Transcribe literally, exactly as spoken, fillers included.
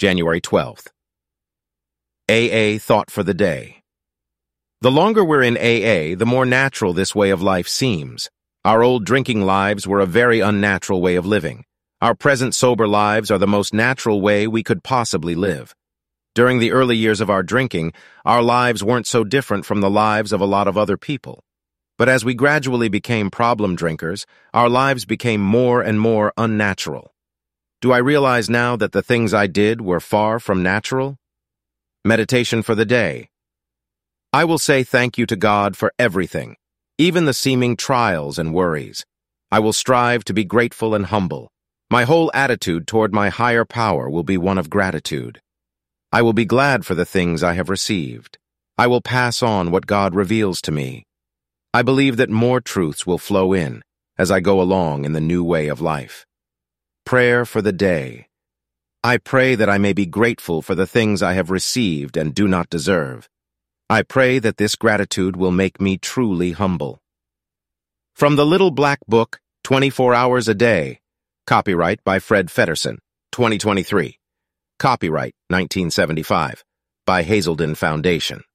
January twelfth. A A Thought for the Day. The longer we're in A A, the more natural this way of life seems. Our old drinking lives were a very unnatural way of living. Our present sober lives are the most natural way we could possibly live. During the early years of our drinking, our lives weren't so different from the lives of a lot of other people. But as we gradually became problem drinkers, our lives became more and more unnatural. Do I realize now that the things I did were far from natural? Meditation for the day. I will say thank you to God for everything, even the seeming trials and worries. I will strive to be grateful and humble. My whole attitude toward my higher power will be one of gratitude. I will be glad for the things I have received. I will pass on what God reveals to me. I believe that more truths will flow in as I go along in the new way of life. Prayer for the day. I pray that I may be grateful for the things I have received and do not deserve. I pray that this gratitude will make me truly humble. From the Little Black Book, twenty-four hours a Day. Copyright by Fred Feddersen, twenty twenty-three. Copyright nineteen seventy-five by Hazelden Foundation.